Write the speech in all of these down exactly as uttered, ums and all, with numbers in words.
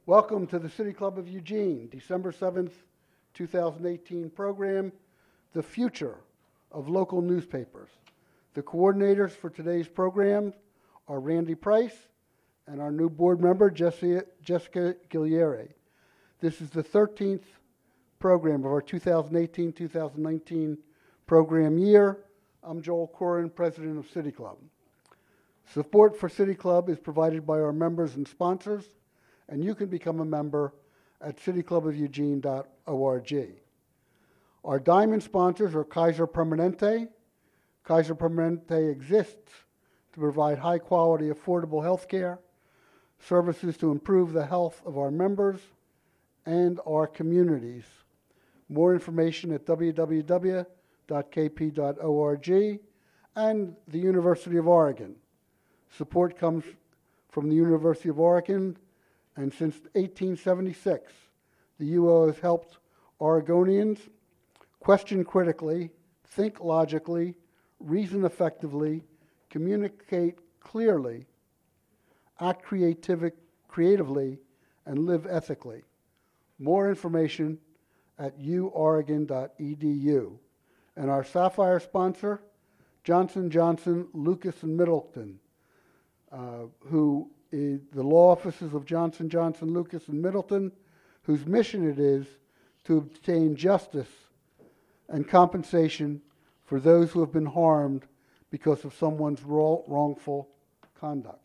Welcome to the City Club of Eugene, December seventh, two thousand eighteen program, The Future of Local Newspapers. The coordinators for today's program are Randy Price and our new board member, Jessica, Jessica Guillieri. This is the thirteenth program of our two thousand eighteen two thousand nineteen program year. I'm Joel Corin, president of City Club. Support for City Club is provided by our members and sponsors, and you can become a member at city club of eugene dot org. Our diamond sponsors are Kaiser Permanente. Kaiser Permanente exists to provide high-quality, affordable health care, services to improve the health of our members and our communities. More information at w w w dot k p dot org and the University of Oregon. Support comes from the University of Oregon, and since eighteen seventy-six, the U O has helped Oregonians question critically, think logically, reason effectively, communicate clearly, act creativ- creatively, and live ethically. More information at u oregon dot e d u. And our Sapphire sponsor, Johnson and Johnson, Lucas and Middleton, uh, who is the law offices of Johnson and Johnson, Lucas and Middleton, whose mission it is to obtain justice and compensation for those who have been harmed because of someone's wrongful conduct.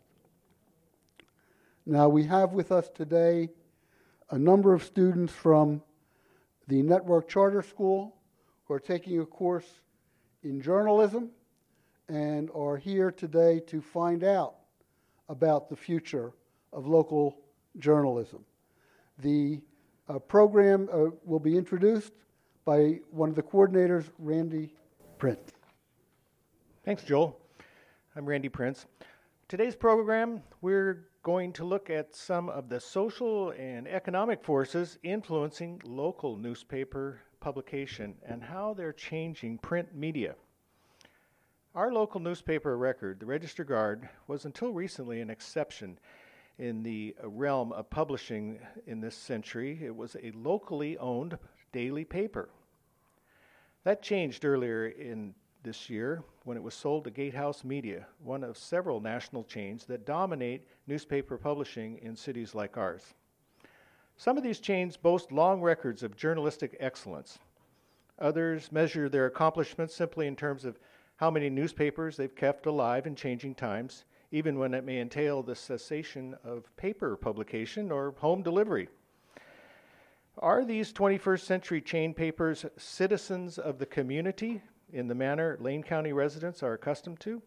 Now, we have with us today a number of students from the Network Charter School who are taking a course in journalism and are here today to find out about the future of local journalism. The uh, program uh, will be introduced by one of the coordinators, Randy Prince. Thanks, Joel. I'm Randy Prince. Today's program, we're going to look at some of the social and economic forces influencing local newspaper publication and how they're changing print media. Our local newspaper record, the Register Guard, was until recently an exception in the realm of publishing in this century. It was a locally owned daily paper. That changed earlier in this year when it was sold to Gatehouse Media, one of several national chains that dominate newspaper publishing in cities like ours. Some of these chains boast long records of journalistic excellence. Others measure their accomplishments simply in terms of how many newspapers they've kept alive in changing times, even when it may entail the cessation of paper publication or home delivery. Are these twenty-first century chain papers citizens of the community in the manner Lane County residents are accustomed to?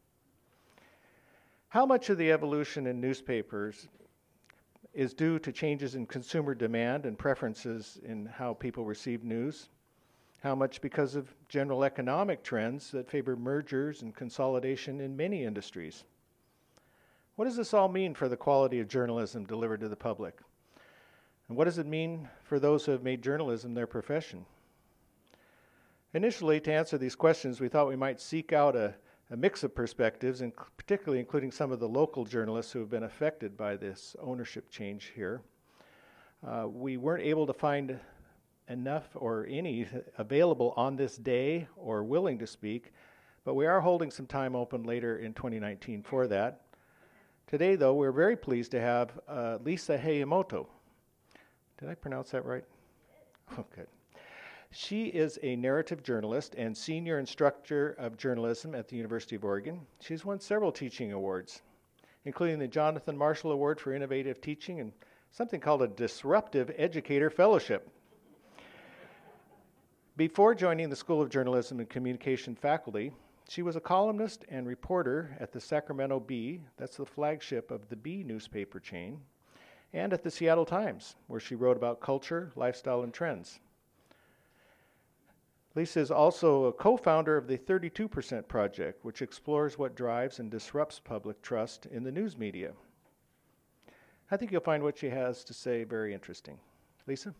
How much of the evolution in newspapers is due to changes in consumer demand and preferences in how people receive news? How much because of general economic trends that favor mergers and consolidation in many industries? What does this all mean for the quality of journalism delivered to the public? And what does it mean for those who have made journalism their profession? Initially, to answer these questions, we thought we might seek out a, a mix of perspectives, and particularly including some of the local journalists who have been affected by this ownership change here. Uh, we weren't able to find enough or any available on this day or willing to speak, but we are holding some time open later in twenty nineteen for that. Today, though, we're very pleased to have uh, Lisa Hayamoto. Did I pronounce that right? Oh, good. She is a narrative journalist and senior instructor of journalism at the University of Oregon. She's won several teaching awards, including the Jonathan Marshall Award for Innovative Teaching and something called a Disruptive Educator Fellowship. Before joining the School of Journalism and Communication faculty, she was a columnist and reporter at the Sacramento Bee, that's the flagship of the Bee newspaper chain, and at the Seattle Times, where she wrote about culture, lifestyle, and trends. Lisa is also a co-founder of the thirty-two percent Project, which explores what drives and disrupts public trust in the news media. I think you'll find what she has to say very interesting. Lisa?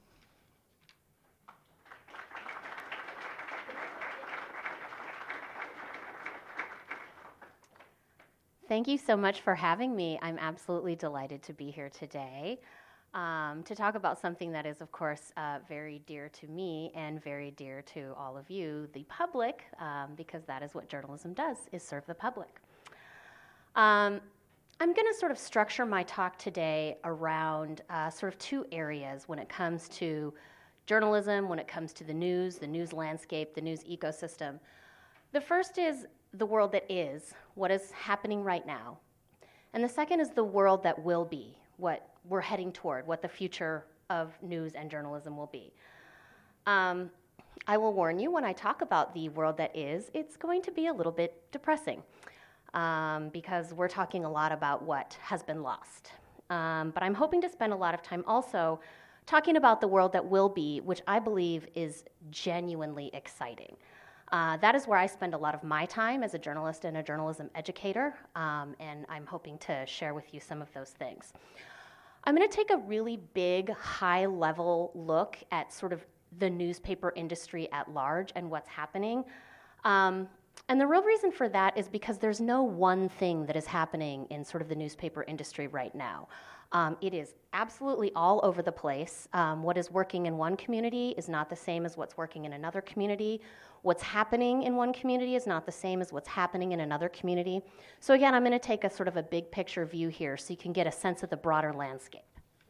Thank you so much for having me. I'm absolutely delighted to be here today. um, to talk about something that is, of course, uh, very dear to me and very dear to all of you, the public, um, because that is what journalism does, is serve the public. Um, I'm going to sort of structure my talk today around uh, sort of two areas when it comes to journalism, when it comes to the news, the news landscape, the news ecosystem. The first is the world that is, what is happening right now. And the second is the world that will be, what we're heading toward, what the future of news and journalism will be. Um, I will warn you, when I talk about the world that is, it's going to be a little bit depressing um, because we're talking a lot about what has been lost. Um, but I'm hoping to spend a lot of time also talking about the world that will be, which I believe is genuinely exciting. Uh, that is where I spend a lot of my time as a journalist and a journalism educator, um, and I'm hoping to share with you some of those things. I'm going to take a really big, high-level look at sort of the newspaper industry at large and what's happening. Um, and the real reason for that is because there's no one thing that is happening in sort of the newspaper industry right now. Um, it is absolutely all over the place. Um, what is working in one community is not the same as what's working in another community. What's happening in one community is not the same as what's happening in another community. So again, I'm going to take a sort of a big picture view here so you can get a sense of the broader landscape.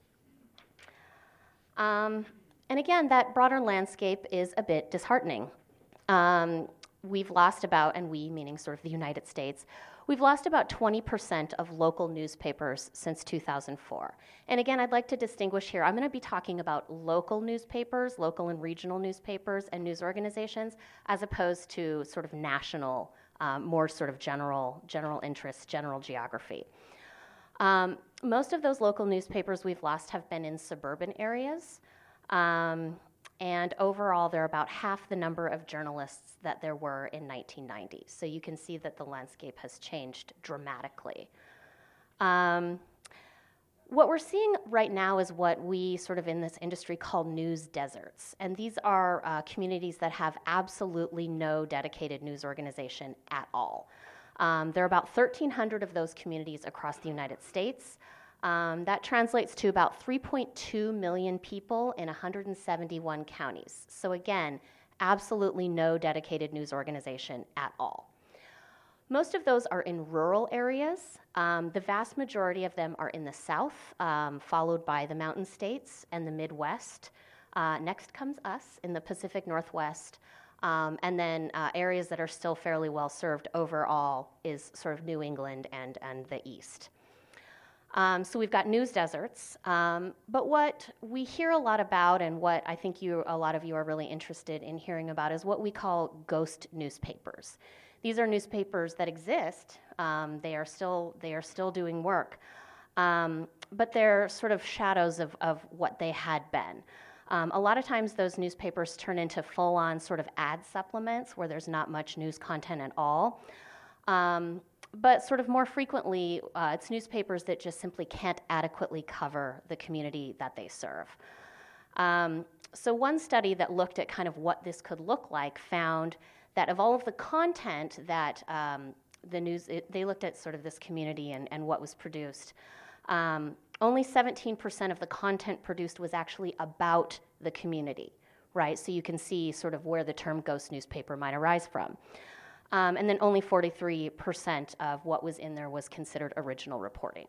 Um, and again, that broader landscape is a bit disheartening. Um, we've lost about, and we meaning sort of the United States, we've lost about twenty percent of local newspapers since two thousand four. And again, I'd like to distinguish here, I'm going to be talking about local newspapers, local and regional newspapers and news organizations, as opposed to sort of national, um, more sort of general, general interest, general geography. Um, most of those local newspapers we've lost have been in suburban areas. Um, And overall, there are about half the number of journalists that there were in nineteen ninety. So you can see that the landscape has changed dramatically. Um, what we're seeing right now is what we sort of in this industry call news deserts. And these are uh, communities that have absolutely no dedicated news organization at all. Um, there are about thirteen hundred of those communities across the United States. Um, that translates to about three point two million people in one hundred seventy-one counties. So again, absolutely no dedicated news organization at all. Most of those are in rural areas. Um, the vast majority of them are in the South, um, followed by the Mountain States and the Midwest. Uh, next comes us in the Pacific Northwest. Um, and then uh, areas that are still fairly well served overall is sort of New England and, and the East. Um, so we've got news deserts, um, but what we hear a lot about and what I think you, a lot of you are really interested in hearing about is what we call ghost newspapers. These are newspapers that exist. Um, they are still they are still doing work, um, but they're sort of shadows of, of what they had been. Um, a lot of times those newspapers turn into full-on sort of ad supplements where there's not much news content at all. Um, But sort of more frequently, uh, it's newspapers that just simply can't adequately cover the community that they serve. Um, so one study that looked at kind of what this could look like found that of all of the content that um, the news, it, they looked at sort of this community and, and what was produced. Um, only seventeen percent of the content produced was actually about the community, right? So you can see sort of where the term ghost newspaper might arise from. Um, and then only forty-three percent of what was in there was considered original reporting.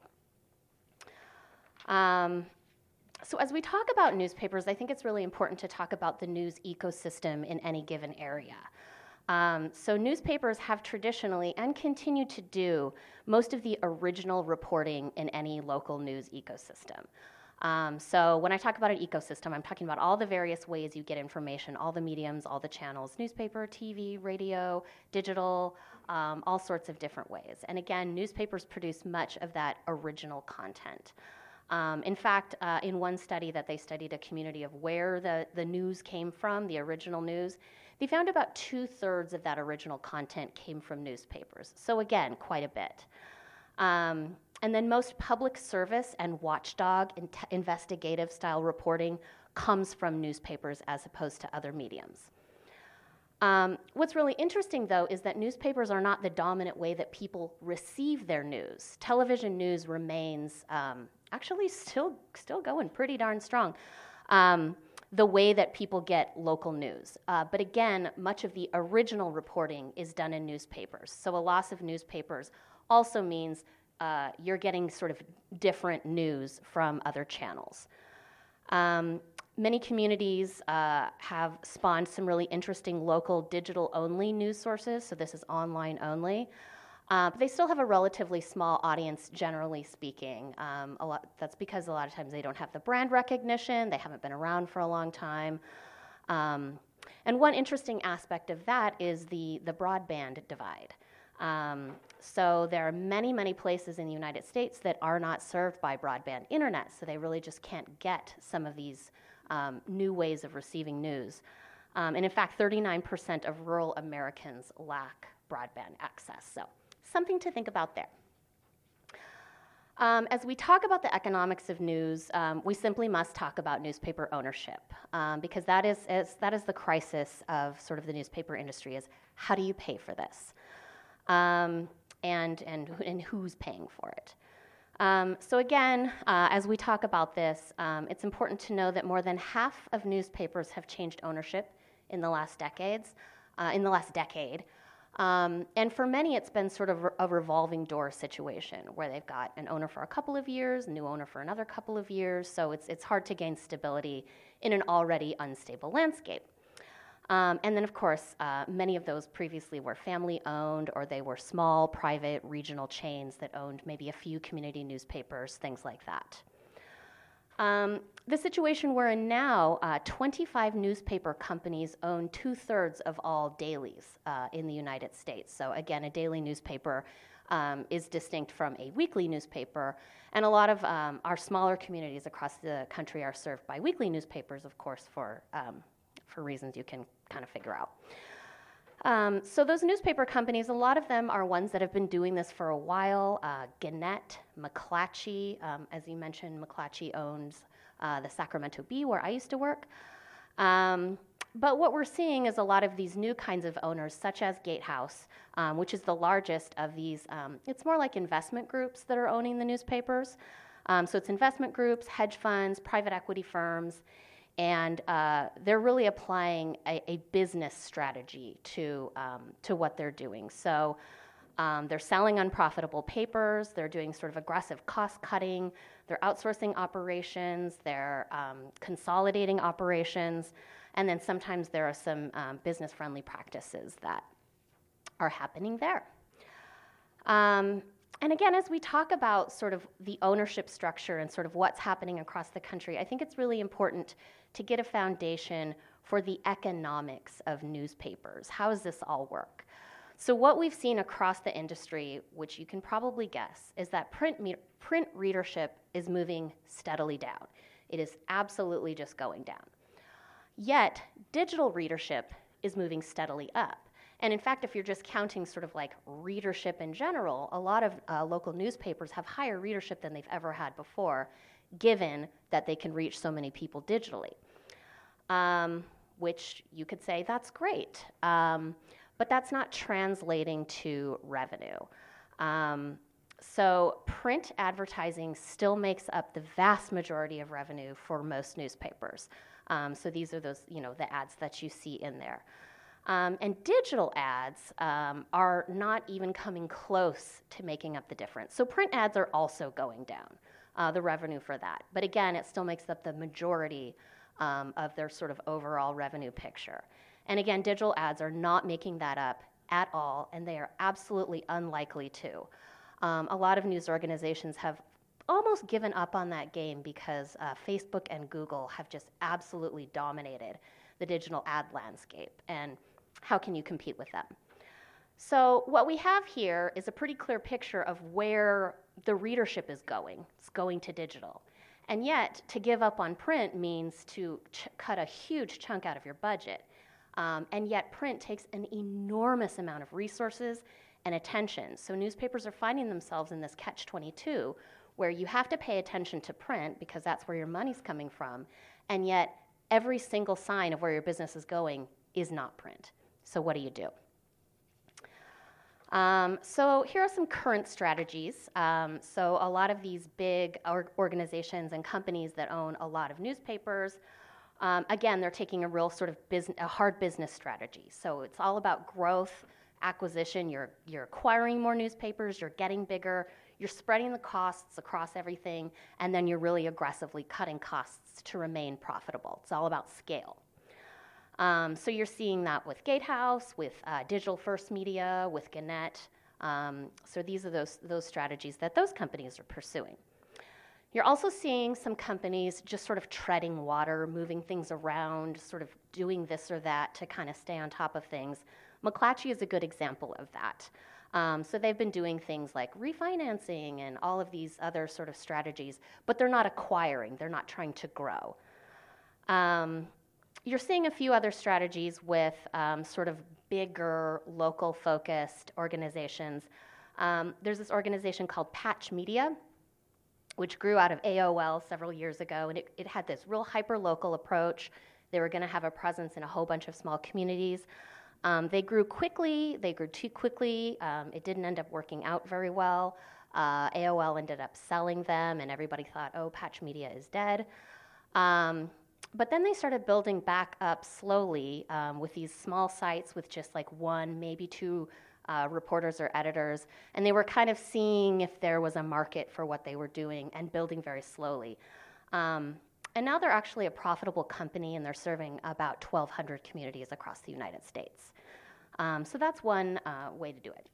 Um, so as we talk about newspapers, I think it's really important to talk about the news ecosystem in any given area. Um, so newspapers have traditionally, and continue to do, most of the original reporting in any local news ecosystem. Um, so when I talk about an ecosystem, I'm talking about all the various ways you get information, all the mediums, all the channels, newspaper, T V, radio, digital, um, all sorts of different ways. And again, newspapers produce much of that original content. Um, in fact, uh, in one study that they studied a community of where the, the news came from, the original news, they found about two-thirds of that original content came from newspapers. So again, quite a bit. Um, And then most public service and watchdog in investigative style reporting comes from newspapers as opposed to other mediums. Um, what's really interesting, though, is that newspapers are not the dominant way that people receive their news. Television news remains um, actually still still going pretty darn strong. Um, the way that people get local news. Uh, but again, much of the original reporting is done in newspapers. So a loss of newspapers also means uh, you're getting sort of different news from other channels. Um, many communities uh, have spawned some really interesting local digital-only news sources, so this is online only. Uh, but they still have a relatively small audience, generally speaking. Um, a lot, that's because a lot of times they don't have the brand recognition, they haven't been around for a long time. Um, and one interesting aspect of that is the, the broadband divide. Um, so there are many, many places in the United States that are not served by broadband internet, so they really just can't get some of these um, new ways of receiving news. Um, and in fact, thirty-nine percent of rural Americans lack broadband access. So something to think about there. Um, as we talk about the economics of news, um, we simply must talk about newspaper ownership, um, because that is, is, that is the crisis of sort of the newspaper industry, is how do you pay for this? Um, and, and, and who's paying for it? Um, so again, uh, as we talk about this, um, it's important to know that more than half of newspapers have changed ownership in the last decades, uh, in the last decade. Um, and for many, it's been sort of a revolving door situation where they've got an owner for a couple of years, a new owner for another couple of years, so it's, it's hard to gain stability in an already unstable landscape. Um, and then, of course, uh, many of those previously were family-owned, or they were small, private, regional chains that owned maybe a few community newspapers, things like that. Um, the situation we're in now, uh, twenty-five newspaper companies own two-thirds of all dailies uh, in the United States. So again, a daily newspaper um, is distinct from a weekly newspaper, and a lot of um, our smaller communities across the country are served by weekly newspapers, of course, for, um, for reasons you can kind of figure out. Um, so those newspaper companies, a lot of them are ones that have been doing this for a while. Uh, Gannett, McClatchy, um, as you mentioned, McClatchy owns uh, the Sacramento Bee, where I used to work. Um, but what we're seeing is a lot of these new kinds of owners, such as Gatehouse, um, which is the largest of these. Um, it's more like investment groups that are owning the newspapers. Um, so it's investment groups, hedge funds, private equity firms, and uh, they're really applying a, a business strategy to, um, to what they're doing. So um, they're selling unprofitable papers, they're doing sort of aggressive cost cutting, they're outsourcing operations, they're um, consolidating operations, and then sometimes there are some um, business-friendly practices that are happening there. Um, And again, as we talk about sort of the ownership structure and sort of what's happening across the country, I think it's really important to get a foundation for the economics of newspapers. How does this all work? So what we've seen across the industry, which you can probably guess, is that print, me- print readership is moving steadily down. It is absolutely just going down. Yet, digital readership is moving steadily up. And in fact, if you're just counting sort of like readership in general, a lot of uh, local newspapers have higher readership than they've ever had before, given that they can reach so many people digitally. Um, which you could say, that's great. Um, but that's not translating to revenue. Um, so print advertising still makes up the vast majority of revenue for most newspapers. Um, so these are those, you know, the ads that you see in there. Um, and digital ads um, are not even coming close to making up the difference. So print ads are also going down, uh, the revenue for that. But again, it still makes up the majority um, of their sort of overall revenue picture. And again, digital ads are not making that up at all, and they are absolutely unlikely to. Um, a lot of news organizations have almost given up on that game because uh, Facebook and Google have just absolutely dominated the digital ad landscape, and how can you compete with them? So what we have here is a pretty clear picture of where the readership is going. It's going to digital. And yet, to give up on print means to ch- cut a huge chunk out of your budget. Um, and yet, print takes an enormous amount of resources and attention. So newspapers are finding themselves in this catch twenty-two, where you have to pay attention to print because that's where your money's coming from, and yet every single sign of where your business is going is not print. So what do you do? Um, so here are some current strategies. Um, so a lot of these big or- organizations and companies that own a lot of newspapers, um, again, they're taking a real sort of business, a hard business strategy. So it's all about growth, acquisition. You're you're acquiring more newspapers. You're getting bigger. You're spreading the costs across everything, and then you're really aggressively cutting costs to remain profitable. It's all about scale. Um, so you're seeing that with Gatehouse, with uh, Digital First Media, with Gannett. Um, so these are those, those strategies that those companies are pursuing. You're also seeing some companies just sort of treading water, moving things around, sort of doing this or that to kind of stay on top of things. McClatchy is a good example of that. Um, so they've been doing things like refinancing and all of these other sort of strategies, but they're not acquiring, they're not trying to grow. Um, You're seeing a few other strategies with um, sort of bigger, local-focused organizations. Um, there's this organization called Patch Media, which grew out of A O L several years ago, and it, it had this real hyper-local approach. They were going to have a presence in a whole bunch of small communities. Um, they grew quickly. They grew too quickly. Um, it didn't end up working out very well. Uh, A O L ended up selling them, and everybody thought, oh, Patch Media is dead. Um, But then they started building back up slowly um, with these small sites with just like one, maybe two uh, reporters or editors. And they were kind of seeing if there was a market for what they were doing and building very slowly. Um, and now they're actually a profitable company, and they're serving about twelve hundred communities across the United States. Um, so that's one uh, way to do it.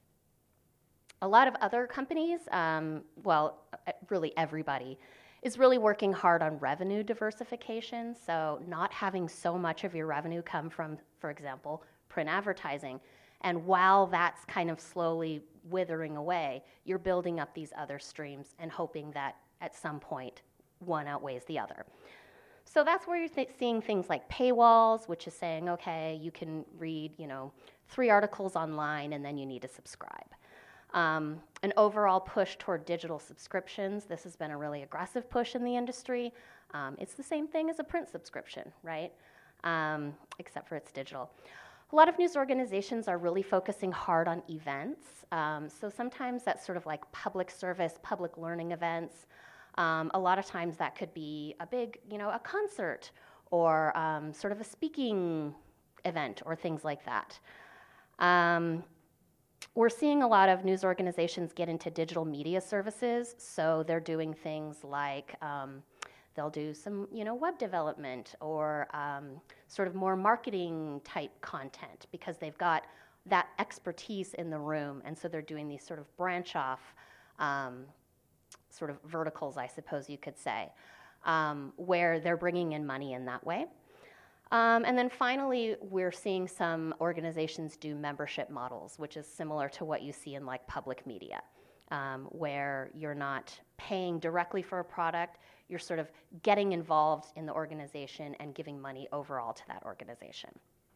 A lot of other companies, um, well, really everybody, is really working hard on revenue diversification, so not having so much of your revenue come from, for example, print advertising. And while that's kind of slowly withering away, you're building up these other streams and hoping that at some point one outweighs the other. So that's where you're th- seeing things like paywalls, which is saying, okay, you can read, you know, three articles online and then you need to subscribe. Um, an overall push toward digital subscriptions. This has been a really aggressive push in the industry. Um, it's the same thing as a print subscription, right? Um, except for it's digital. A lot of news organizations are really focusing hard on events. Um, so sometimes that's sort of like public service, public learning events. Um, a lot of times that could be a big, you know, a concert or um, sort of a speaking event or things like that. Um, We're seeing a lot of news organizations get into digital media services, so they're doing things like um, they'll do some, you know, web development or um, sort of more marketing type content because they've got that expertise in the room, and so they're doing these sort of branch off um, sort of verticals, I suppose you could say, um, where they're bringing in money in that way. Um, and then finally, we're seeing some organizations do membership models, which is similar to what you see in like public media, um, where you're not paying directly for a product, you're sort of getting involved in the organization and giving money overall to that organization.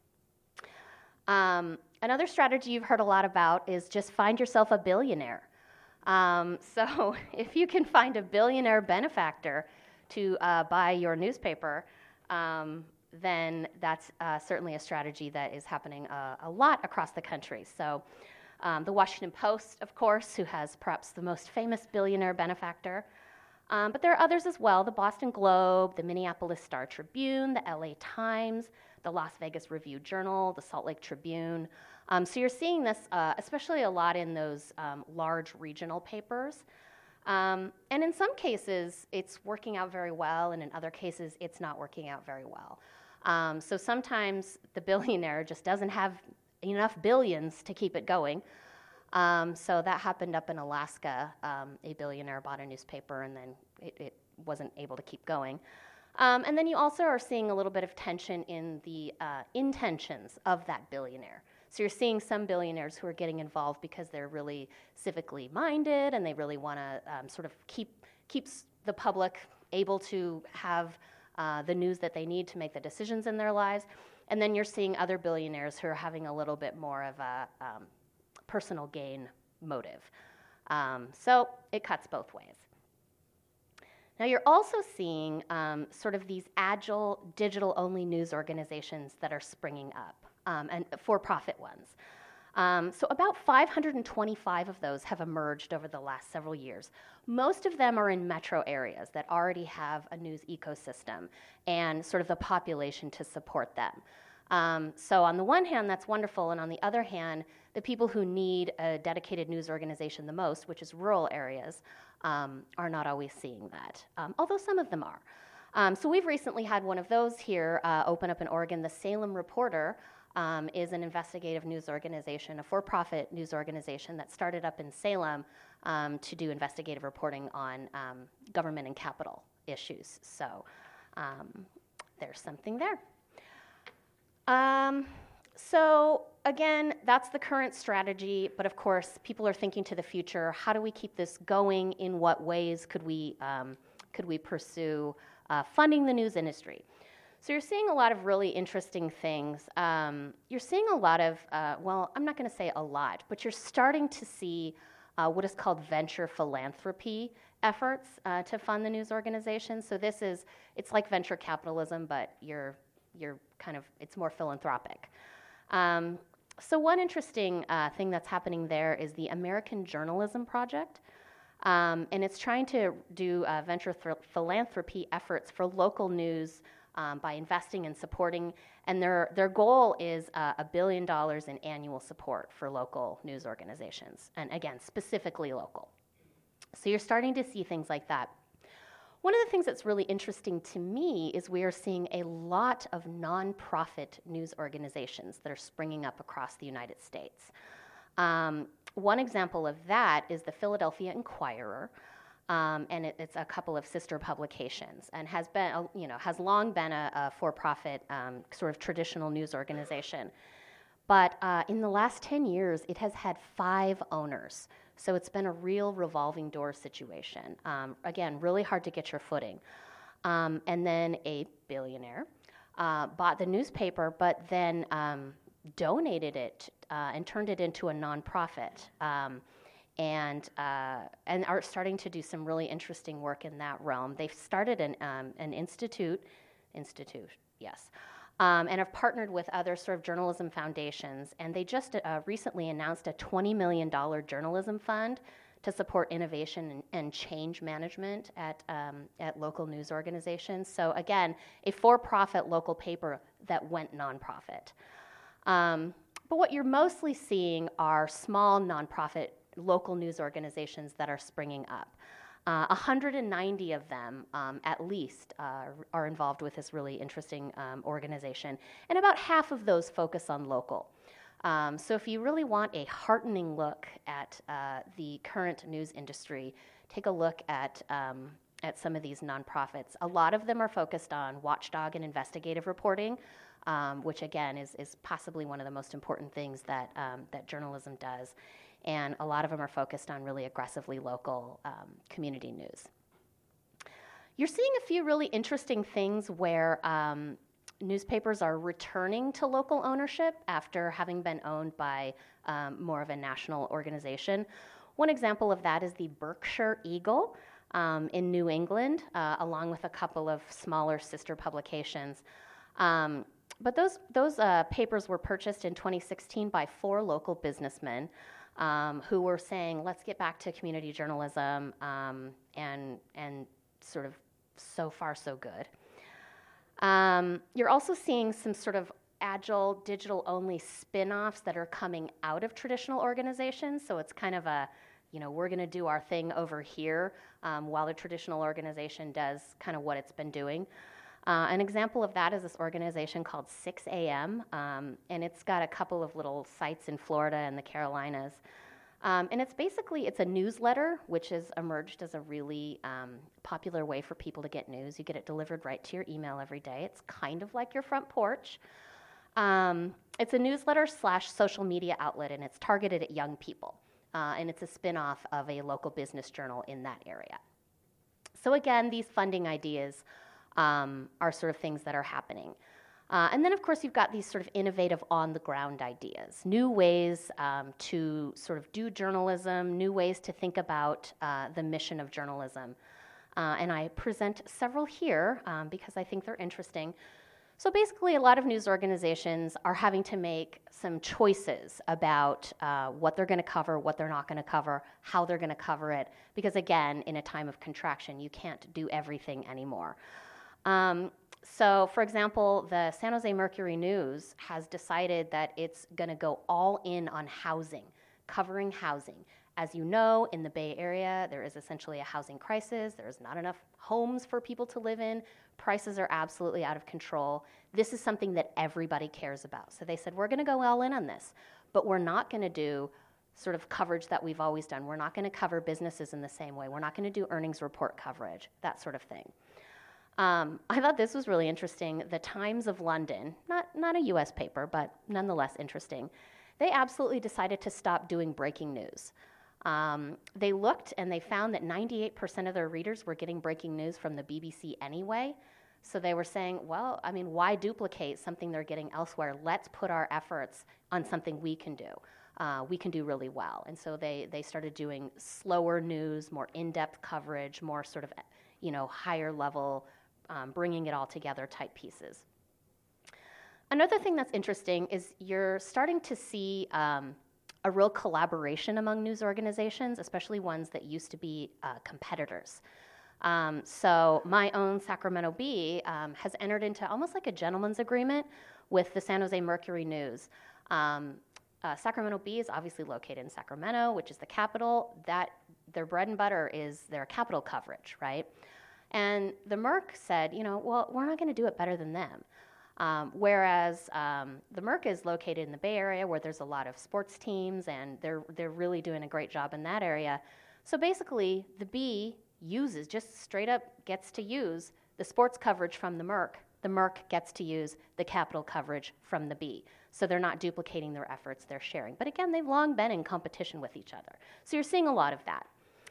Um, another strategy you've heard a lot about is just find yourself a billionaire. Um, so if you can find a billionaire benefactor to uh, buy your newspaper, um, then that's uh, certainly a strategy that is happening uh, a lot across the country. So um, the Washington Post, of course, who has perhaps the most famous billionaire benefactor, um, but there are others as well, the Boston Globe, the Minneapolis Star-Tribune, the L A Times, the Las Vegas Review-Journal, the Salt Lake Tribune. Um, so you're seeing this uh, especially a lot in those um, large regional papers. Um, and in some cases, it's working out very well, and in other cases, it's not working out very well. Um, so sometimes the billionaire just doesn't have enough billions to keep it going. Um, so that happened up in Alaska. Um, a billionaire bought a newspaper, and then it, it wasn't able to keep going. Um, and then you also are seeing a little bit of tension in the uh, intentions of that billionaire. So you're seeing some billionaires who are getting involved because they're really civically minded and they really want to um, sort of keep keeps the public able to have uh, the news that they need to make the decisions in their lives. And then you're seeing other billionaires who are having a little bit more of a um, personal gain motive. Um, so it cuts both ways. Now you're also seeing um, sort of these agile, digital-only news organizations that are springing up. Um, and for-profit ones. Um, so about five hundred twenty-five of those have emerged over the last several years. Most of them are in metro areas that already have a news ecosystem and sort of the population to support them. Um, so on the one hand, that's wonderful, and on the other hand, the people who need a dedicated news organization the most, which is rural areas, um, are not always seeing that, um, although some of them are. Um, so we've recently had one of those here uh, open up in Oregon. The Salem Reporter um, is an investigative news organization, a for-profit news organization that started up in Salem um, to do investigative reporting on um, government and capital issues. So um, there's something there. Um, so again, that's the current strategy, but of course, people are thinking to the future. How do we keep this going? In what ways could we, um, could we pursue uh, funding the news industry? So you're seeing a lot of really interesting things. Um, you're seeing a lot of, uh, well, I'm not going to say a lot, but you're starting to see uh, what is called venture philanthropy efforts uh, to fund the news organization. So this is, it's like venture capitalism, but you're you're kind of, it's more philanthropic. Um, so one interesting uh, thing that's happening there is the American Journalism Project, um, and it's trying to do uh, venture th- philanthropy efforts for local news um, by investing and supporting, and their, their goal is uh, a billion dollars in annual support for local news organizations, and again, specifically local. So you're starting to see things like that. One of the things that's really interesting to me is we are seeing a lot of nonprofit news organizations that are springing up across the United States. Um, one example of that is the Philadelphia Inquirer, um, and it, it's a couple of sister publications, and has been, a, you know, has long been a, a for-profit um, sort of traditional news organization. But uh, in the last ten years, it has had five owners. So it's been a real revolving door situation. Um, again, really hard to get your footing. Um, and then a billionaire uh, bought the newspaper, but then um, donated it uh, and turned it into a nonprofit, um, and uh, and are starting to do some really interesting work in that realm. They've started an um, an institute, institute, yes. Um, and have partnered with other sort of journalism foundations. And they just uh, recently announced a twenty million dollars journalism fund to support innovation and, and change management at, um, at local news organizations. So again, a for-profit local paper that went nonprofit. Um, but what you're mostly seeing are small nonprofit local news organizations that are springing up. Uh, one hundred ninety of them, um, at least, uh, are involved with this really interesting um, organization, and about half of those focus on local. Um, so if you really want a heartening look at uh, the current news industry, take a look at, um, at some of these nonprofits. A lot of them are focused on watchdog and investigative reporting, um, which again is, is possibly one of the most important things that, um, that journalism does. And a lot of them are focused on really aggressively local um, community news. You're seeing a few really interesting things where um, newspapers are returning to local ownership after having been owned by um, more of a national organization. One example of that is the Berkshire Eagle um, in New England, uh, along with a couple of smaller sister publications. Um, but those, those uh, papers were purchased in twenty sixteen by four local businessmen Um, who were saying, let's get back to community journalism, um, and, and sort of so far so good. Um, you're also seeing some sort of agile, digital-only spin-offs that are coming out of traditional organizations, so it's kind of a, you know, we're going to do our thing over here um, while the traditional organization does kind of what it's been doing. Uh, an example of that is this organization called six A M, um, and it's got a couple of little sites in Florida and the Carolinas. Um, and it's basically, it's a newsletter, which has emerged as a really um, popular way for people to get news. You get it delivered right to your email every day. It's kind of like your front porch. Um, it's a newsletter slash social media outlet, and it's targeted at young people. Uh, and it's a spin-off of a local business journal in that area. So again, these funding ideas Um, are sort of things that are happening. Uh, and then, of course, you've got these sort of innovative on-the-ground ideas, new ways um, to sort of do journalism, new ways to think about uh, the mission of journalism. Uh, and I present several here um, because I think they're interesting. So basically, a lot of news organizations are having to make some choices about uh, what they're going to cover, what they're not going to cover, how they're going to cover it, because again, in a time of contraction, you can't do everything anymore. Um, so, for example, the San Jose Mercury News has decided that it's going to go all in on housing, covering housing. As you know, in the Bay Area, there is essentially a housing crisis. There is not enough homes for people to live in. Prices are absolutely out of control. This is something that everybody cares about. So they said, we're going to go all in on this, but we're not going to do sort of coverage that we've always done. We're not going to cover businesses in the same way. We're not going to do earnings report coverage, that sort of thing. Um, I thought this was really interesting. The Times of London, not, not a U S paper, but nonetheless interesting, they absolutely decided to stop doing breaking news. Um, they looked and they found that ninety-eight percent of their readers were getting breaking news from the B B C anyway. So they were saying, well, I mean, why duplicate something they're getting elsewhere? Let's put our efforts on something we can do. Uh, we can do really well. And so they, they started doing slower news, more in-depth coverage, more sort of, you know, higher level, um, bringing it all together type pieces. Another thing that's interesting is you're starting to see um, a real collaboration among news organizations, especially ones that used to be uh, competitors. Um, so my own Sacramento Bee um, has entered into almost like a gentleman's agreement with the San Jose Mercury News. Um, uh, Sacramento Bee is obviously located in Sacramento, which is the capital. That their bread and butter is their capital coverage, right? And the Merc said, you know, well, we're not going to do it better than them. Um, whereas um, the Merc is located in the Bay Area, where there's a lot of sports teams, and they're they're really doing a great job in that area. So basically, the Bee uses, just straight up gets to use the sports coverage from the Merc. The Merc gets to use the capital coverage from the Bee. So they're not duplicating their efforts, they're sharing. But again, they've long been in competition with each other. So you're seeing a lot of that.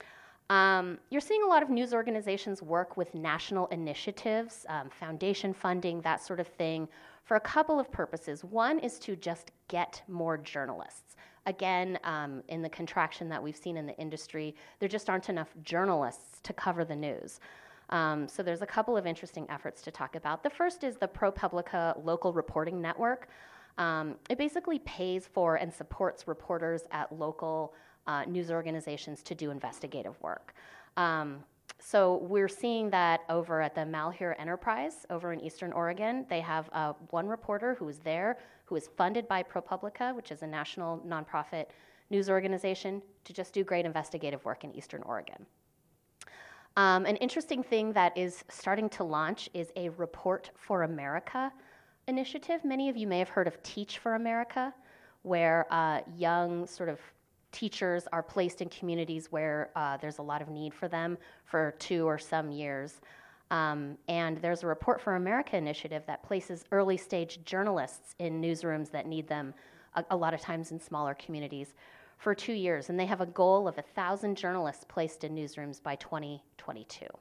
Um, you're seeing a lot of news organizations work with national initiatives, um, foundation funding, that sort of thing, for a couple of purposes. One is to just get more journalists. Again, um, in the contraction that we've seen in the industry, there just aren't enough journalists to cover the news. Um, so there's a couple of interesting efforts to talk about. The first is the ProPublica Local Reporting Network. Um, it basically pays for and supports reporters at local Uh, news organizations to do investigative work. Um, so we're seeing that over at the Malheur Enterprise over in Eastern Oregon. They have uh, one reporter who is there, who is funded by ProPublica, which is a national nonprofit news organization, to just do great investigative work in Eastern Oregon. Um, an interesting thing that is starting to launch is a Report for America initiative. Many of you may have heard of Teach for America, where uh, young sort of teachers are placed in communities where uh, there's a lot of need for them for two or some years. Um, and there's a Report for America initiative that places early stage journalists in newsrooms that need them, a, a lot of times in smaller communities, for two years. And they have a goal of one thousand journalists placed in newsrooms by twenty twenty-two.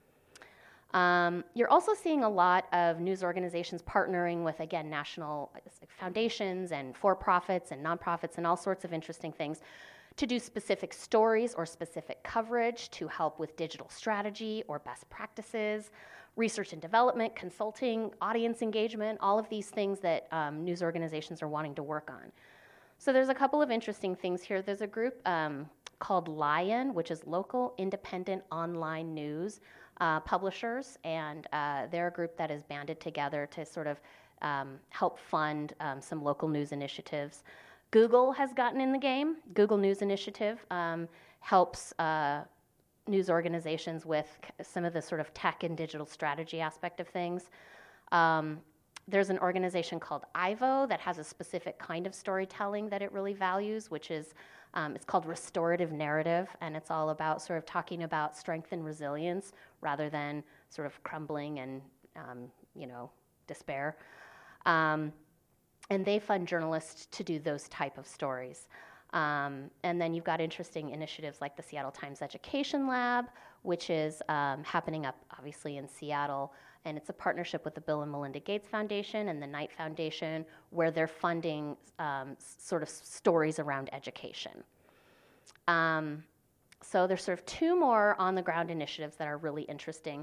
Um, you're also seeing a lot of news organizations partnering with, again, national foundations and for-profits and nonprofits and all sorts of interesting things to do specific stories or specific coverage to help with digital strategy or best practices, research and development, consulting, audience engagement, all of these things that um, news organizations are wanting to work on. So there's a couple of interesting things here. There's a group um, called Lion, which is Local Independent Online News uh, Publishers, and uh, they're a group that is banded together to sort of um, help fund um, some local news initiatives. Google has gotten in the game. Google News Initiative um, helps uh, news organizations with some of the sort of tech and digital strategy aspect of things. Um, there's an organization called I V O that has a specific kind of storytelling that it really values, which is, um, it's called restorative narrative, and it's all about sort of talking about strength and resilience rather than sort of crumbling and, um, you know, despair. Um, and they fund journalists to do those type of stories. Um, and then you've got interesting initiatives like the Seattle Times Education Lab, which is um, happening up obviously in Seattle, and it's a partnership with the Bill and Melinda Gates Foundation and the Knight Foundation, where they're funding um, s- sort of stories around education. Um, so there's sort of two more on-the-ground initiatives that are really interesting.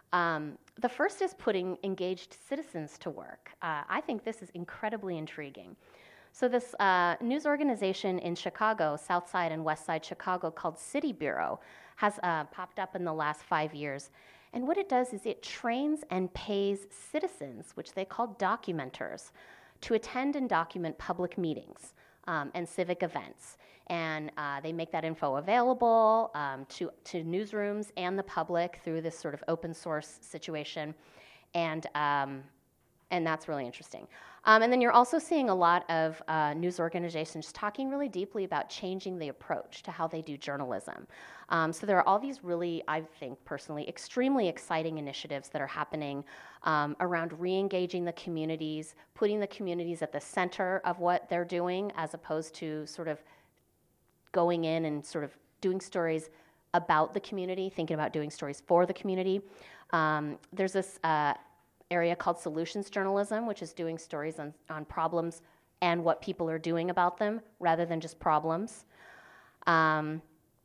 Um, the first is putting engaged citizens to work. Uh, I think this is incredibly intriguing. So this uh, news organization in Chicago, South Side and West Side Chicago, called City Bureau, has uh, popped up in the last five years. And what it does is it trains and pays citizens, which they call documenters, to attend and document public meetings um, and civic events. And uh, they make that info available um, to, to newsrooms and the public through this sort of open source situation. And um, And that's really interesting. Um, and then you're also seeing a lot of uh, news organizations talking really deeply about changing the approach to how they do journalism. Um, so there are all these really, I think personally, extremely exciting initiatives that are happening um, around re-engaging the communities, putting the communities at the center of what they're doing, as opposed to sort of going in and sort of doing stories about the community, thinking about doing stories for the community. Um, there's this uh, area called solutions journalism, which is doing stories on, on problems and what people are doing about them rather than just problems. Um,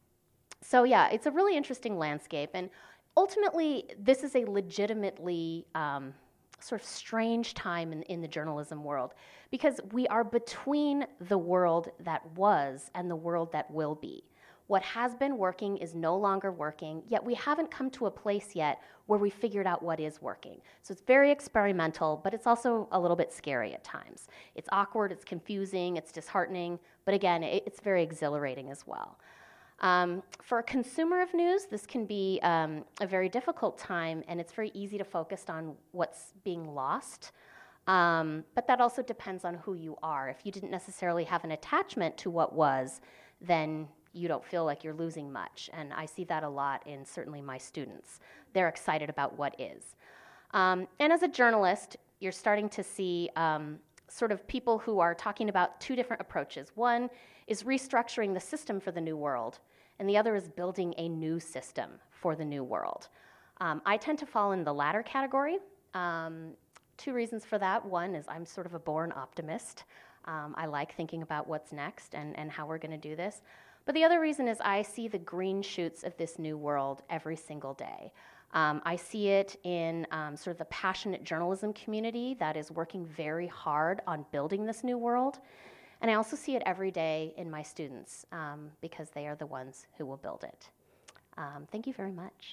so yeah, it's a really interesting landscape. And ultimately, this is a legitimately um, sort of strange time in, in the journalism world, because we are between the world that was and the world that will be. What has been working is no longer working, yet we haven't come to a place yet where we figured out what is working. So it's very experimental, but it's also a little bit scary at times. It's awkward, it's confusing, it's disheartening, but again, it, it's very exhilarating as well. Um, for a consumer of news, this can be um, a very difficult time, and it's very easy to focus on what's being lost. Um, but that also depends on who you are. If you didn't necessarily have an attachment to what was, then you don't feel like you're losing much. And I see that a lot in certainly my students. They're excited about what is. Um, and as a journalist, you're starting to see um, sort of people who are talking about two different approaches. One is restructuring the system for the new world, and the other is building a new system for the new world. Um, I tend to fall in the latter category. Um, two reasons for that. One is I'm sort of a born optimist. Um, I like thinking about what's next and, and how we're going to do this. But the other reason is I see the green shoots of this new world every single day. Um, I see it in um, sort of the passionate journalism community that is working very hard on building this new world. And I also see it every day in my students um, because they are the ones who will build it. Um, thank you very much.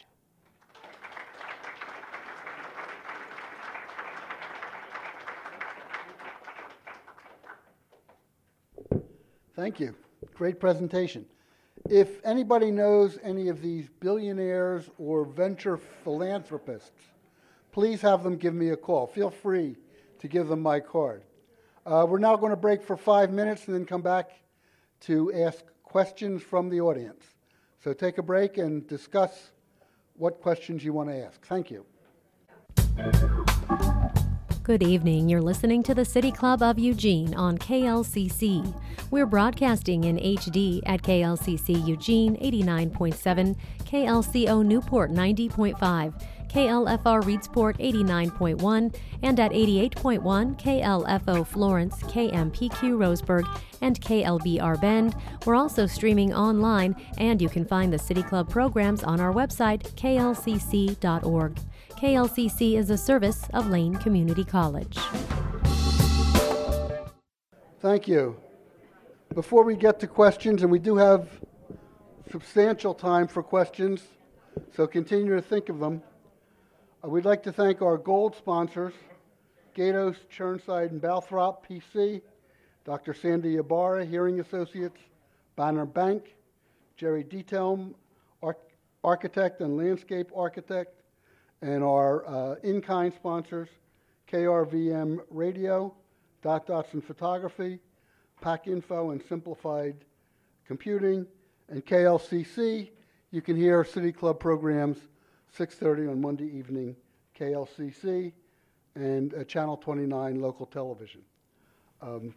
Thank you. Great presentation. If anybody knows any of these billionaires or venture philanthropists, please have them give me a call. Feel free to give them my card. Uh, we're now going to break for five minutes and then come back to ask questions from the audience. So take a break and discuss what questions you want to ask. Thank you. Good evening. You're listening to the City Club of Eugene on K L C C. We're broadcasting in H D at K L C C Eugene eighty-nine point seven, K L C O Newport ninety point five, K L F R Reedsport eighty-nine point one, and at eighty-eight point one K L F O Florence, K M P Q Roseburg, and K L B R Bend. We're also streaming online, and you can find the City Club programs on our website, K L C C dot org. K L C C is a service of Lane Community College. Thank you. Before we get to questions, and we do have substantial time for questions, so continue to think of them. Uh, we'd like to thank our gold sponsors, Gatos, Churnside, and Balthrop, P C, Doctor Sandy Ibarra, Hearing Associates, Banner Bank, Jerry Detelm, arch- architect and landscape architect, and our uh, in-kind sponsors, K R V M Radio, Dot Dotson Photography, Pack Info and Simplified Computing, and K L C C. You can hear City Club programs six thirty on Monday evening, K L C C, and uh, Channel twenty-nine local television. Um,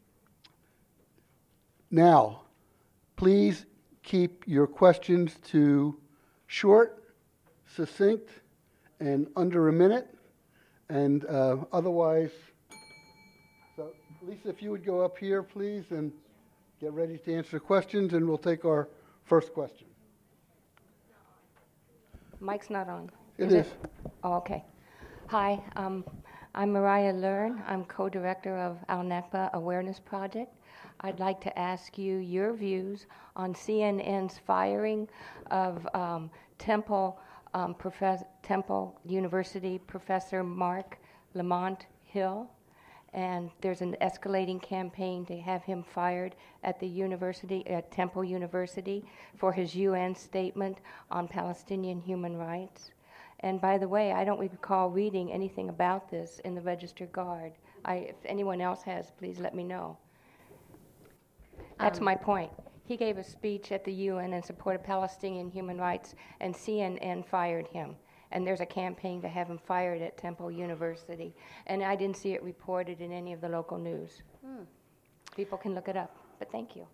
now, please keep your questions to short, succinct, and under a minute, and uh, otherwise, so Lisa, if you would go up here, please, and get ready to answer questions, and we'll take our first question. Mic's not on. It Is is. it? Oh, okay. Hi, um, I'm Mariah Learn. I'm co-director of Al Nakba Awareness Project. I'd like to ask you your views on C N N's firing of um, Temple um, profess- Temple University professor Mark Lamont Hill. And there's an escalating campaign to have him fired at the university, at Temple University, for his U N statement on Palestinian human rights. And by the way, I don't recall reading anything about this in the Register Guard. I, if anyone else has, please let me know. That's Um, my point. He gave a speech at the U N in support of Palestinian human rights, and C N N fired him. And there's a campaign to have him fired at Temple University. And I didn't see it reported in any of the local news. Hmm. People can look it up, but thank you.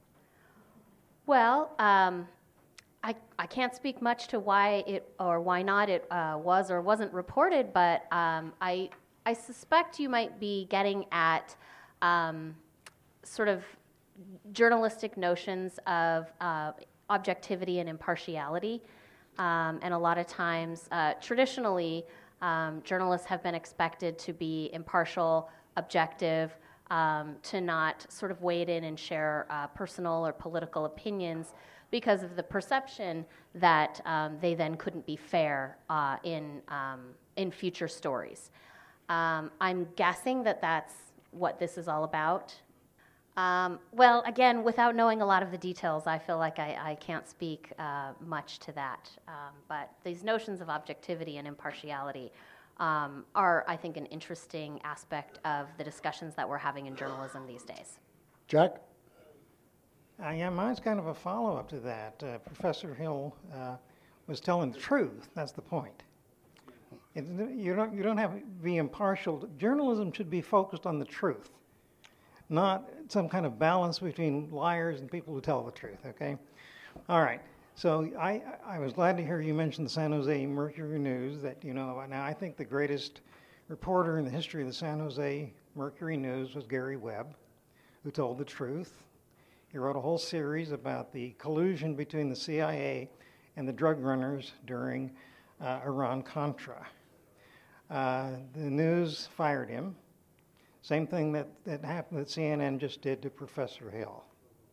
Well, um, I, I can't speak much to why it or why not it uh, was or wasn't reported, but um, I, I suspect you might be getting at um, sort of journalistic notions of uh, objectivity and impartiality. Um, and a lot of times, uh, traditionally, um, journalists have been expected to be impartial, objective, um, to not sort of wade in and share uh, personal or political opinions because of the perception that um, they then couldn't be fair uh, in, um, in future stories. Um, I'm guessing that that's what this is all about. Um, well, again, without knowing a lot of the details, I feel like I, I can't speak uh, much to that. Um, but these notions of objectivity and impartiality um, are, I think, an interesting aspect of the discussions that we're having in journalism these days. Jack? Uh, yeah, mine's kind of a follow-up to that. Uh, Professor Hill uh, was telling the truth. That's the point. It, you don't you don't have to be impartial. Journalism should be focused on the truth, not some kind of balance between liars and people who tell the truth, okay? All right, so I, I was glad to hear you mention the San Jose Mercury News, that, you know, now I think the greatest reporter in the history of the San Jose Mercury News was Gary Webb, who told the truth. He wrote a whole series about the collusion between the C I A and the drug runners during uh, Iran-Contra. Uh, the news fired him. Same thing that, that happened that C N N just did to Professor Hill.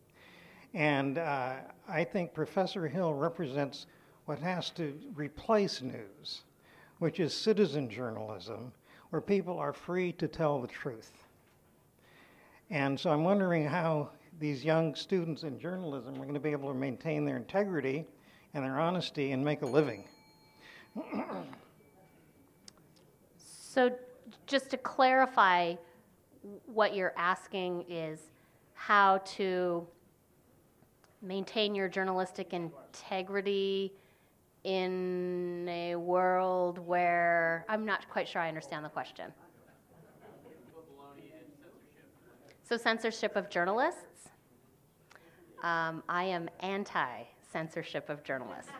And uh, I think Professor Hill represents what has to replace news, which is citizen journalism, where people are free to tell the truth. And so I'm wondering how these young students in journalism are going to be able to maintain their integrity and their honesty and make a living. So just to clarify, what you're asking is how to maintain your journalistic integrity in a world where, I'm not quite sure I understand the question. So censorship of journalists? Um, I am anti-censorship of journalists.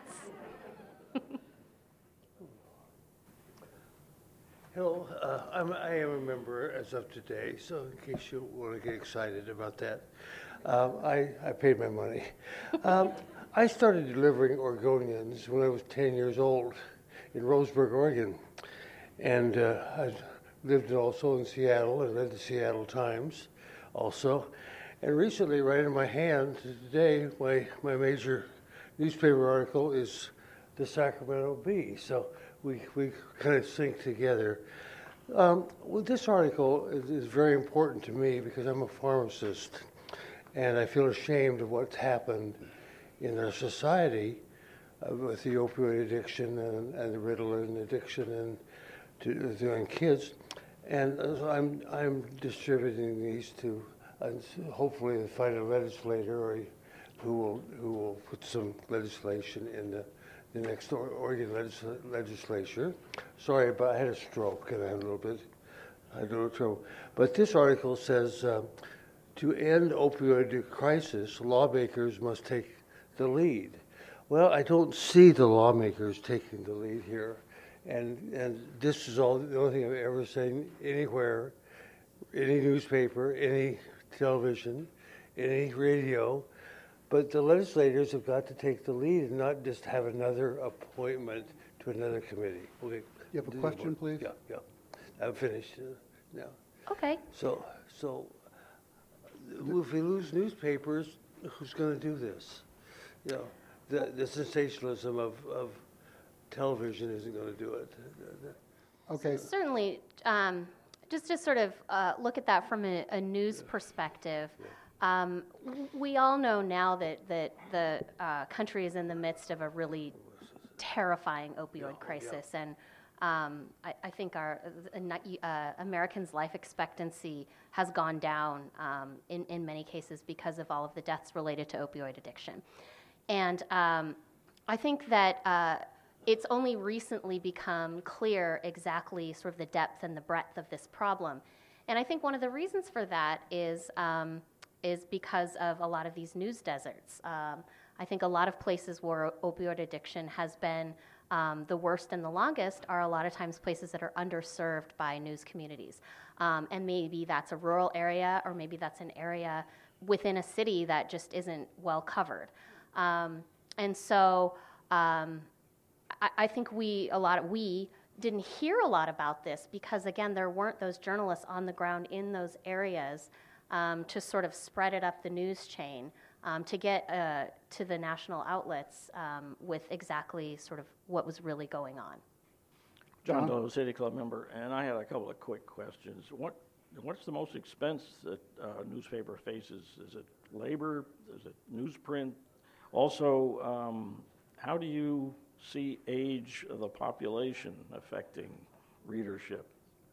Hill, uh, I'm, I am a member as of today, so in case you want to get excited about that, um, I, I paid my money. Um, I started delivering Oregonians when I was ten years old in Roseburg, Oregon. And uh, I lived also in Seattle and read the Seattle Times also. And recently, right in my hand today, my, my major newspaper article is the Sacramento Bee. So we, we kind of sync together. Um, well, this article is, is very important to me because I'm a pharmacist, and I feel ashamed of what's happened in our society uh, with the opioid addiction and, and the Ritalin addiction and to, to young kids. And uh, so I'm, I'm distributing these to uh, hopefully find a legislator or who will, who will put some legislation in the the next Oregon legisl legislature. Sorry, but I had a stroke and I had a little bit, I had a little trouble. But this article says, uh, to end opioid crisis, lawmakers must take the lead. Well, I don't see the lawmakers taking the lead here. And, and this is all the only thing I've ever seen anywhere, any newspaper, any television, any radio. But the legislators have got to take the lead and not just have another appointment to another committee. Okay. You have a Do question, board. please? Yeah, yeah. I'm finished uh, now. Okay. So, so if we lose newspapers, who's going to do this? You know, the, the sensationalism of, of television isn't going to do it. Okay, Certainly, um, just to sort of uh, look at that from a, a news perspective, um, w- we all know now that, that the uh, country is in the midst of a really terrifying opioid crisis, and um, I, I think our uh, uh, Americans' life expectancy has gone down um, in, in many cases because of all of the deaths related to opioid addiction. And um, I think that uh, it's only recently become clear exactly sort of the depth and the breadth of this problem. And I think one of the reasons for that is, um, is because of a lot of these news deserts. Um, I think a lot of places where opioid addiction has been um, the worst and the longest are a lot of times places that are underserved by news communities. Um, and maybe that's a rural area, or maybe that's an area within a city that just isn't well covered. Um, and so um, I, I think we, a lot of, we didn't hear a lot about this because, again, there weren't those journalists on the ground in those areas um, to sort of spread it up the news chain, um, to get uh, to the national outlets um, with exactly sort of what was really going on. John John? Doe, City Club member, and I had a couple of quick questions. What, what's the most expense that uh, newspaper faces? Is it labor? Is it newsprint? Also, um, how do you see age of the population affecting readership?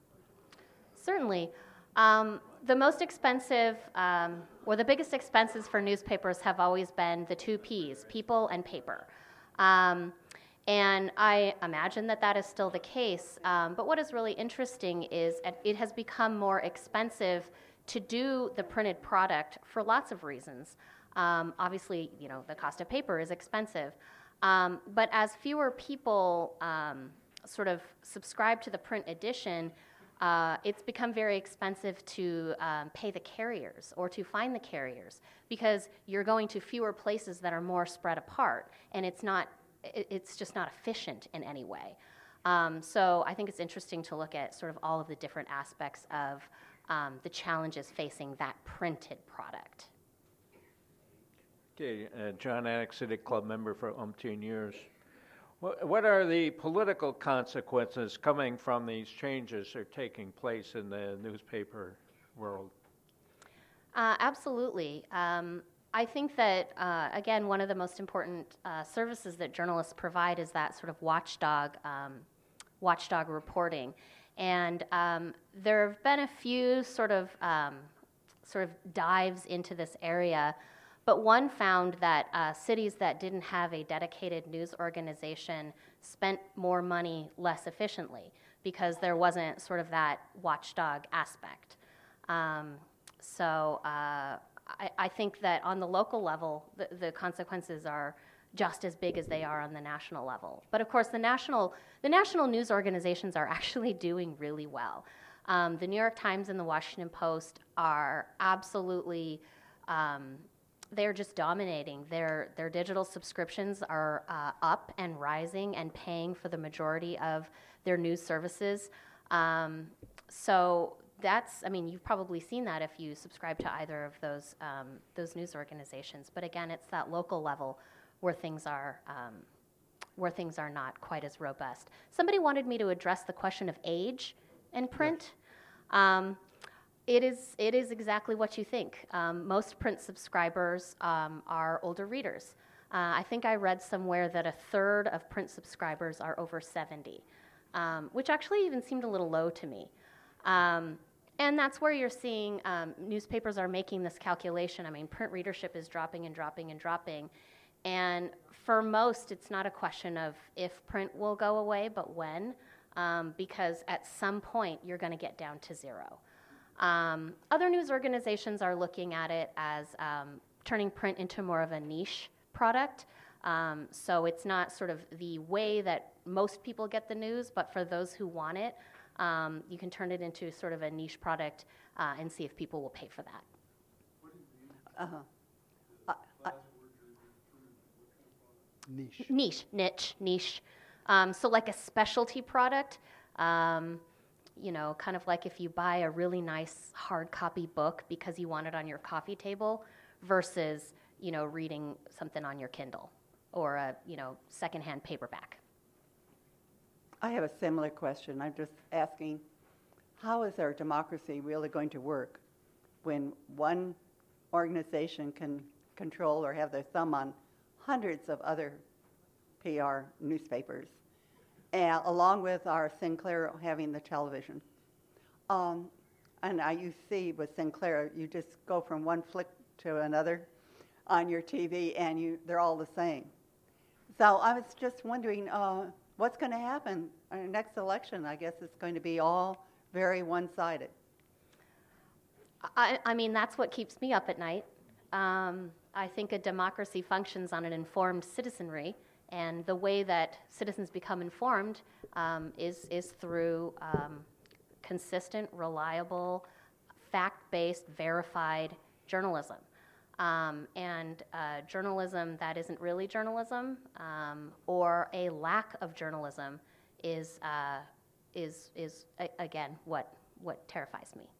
Certainly. Um, the most expensive, um, or the biggest expenses for newspapers have always been the two P's, people and paper. Um, and I imagine that that is still the case. Um, but what is really interesting is it has become more expensive to do the printed product for lots of reasons. Um, obviously, you know, the cost of paper is expensive. Um, but as fewer people um, sort of subscribe to the print edition, uh, it's become very expensive to um, pay the carriers or to find the carriers because you're going to fewer places that are more spread apart, and it's not, it, it's just not efficient in any way. Um, so I think it's interesting to look at sort of all of the different aspects of um, the challenges facing that printed product. Okay, uh, John Anik, City Club member for umpteen years. What, what are the political consequences coming from these changes that are taking place in the newspaper world? Uh, absolutely. Um, I think that, uh, again, one of the most important uh, services that journalists provide is that sort of watchdog, um, watchdog reporting. And um, there have been a few sort of, um, sort of dives into this area. But one found that uh, cities that didn't have a dedicated news organization spent more money less efficiently because there wasn't sort of that watchdog aspect. Um, so uh, I, I think that on the local level, the, the consequences are just as big as they are on the national level. But of course, the national, the national news organizations are actually doing really well. Um, the New York Times and the Washington Post are absolutely um, they're just dominating. Their their digital subscriptions are uh, up and rising and paying for the majority of their news services. Um, so that's, I mean, you've probably seen that if you subscribe to either of those um, those news organizations. But again, it's that local level where things are um, where things are not quite as robust. Somebody wanted me to address the question of age in print. Um, It is, it is exactly what you think. Um, most print subscribers um, are older readers. Uh, I think I read somewhere that a third of print subscribers are over seventy, um, which actually even seemed a little low to me. Um, and that's where you're seeing um, newspapers are making this calculation. I mean, print readership is dropping and dropping and dropping. And for most, it's not a question of if print will go away, but when, um, because at some point, you're going to get down to zero. Um, other news organizations are looking at it as um, turning print into more of a niche product. Um, so it's not sort of the way that most people get the news, but for those who want it, um, you can turn it into sort of a niche product uh, and see if people will pay for that. Uh-huh. Uh, uh, Niche. Niche, niche, niche. Um, so like a specialty product, um, you know, kind of like if you buy a really nice hard copy book because you want it on your coffee table versus, you know, reading something on your Kindle or a, you know, secondhand paperback. I have a similar question. I'm just asking, how is our democracy really going to work when one organization can control or have their thumb on hundreds of other P R newspapers, and along with our Sinclair having the television? Um, and I, you see with Sinclair, you just go from one flick to another on your T V, and you, they're all the same. So I was just wondering, uh, what's going to happen in the next election? I guess it's going to be all very one-sided. I, I mean, that's what keeps me up at night. Um, I think a democracy functions on an informed citizenry, and the way that citizens become informed um, is, is through um, consistent, reliable, fact-based, verified journalism. Um, and uh, journalism that isn't really journalism, um, or a lack of journalism, is uh, is is a- again what what terrifies me.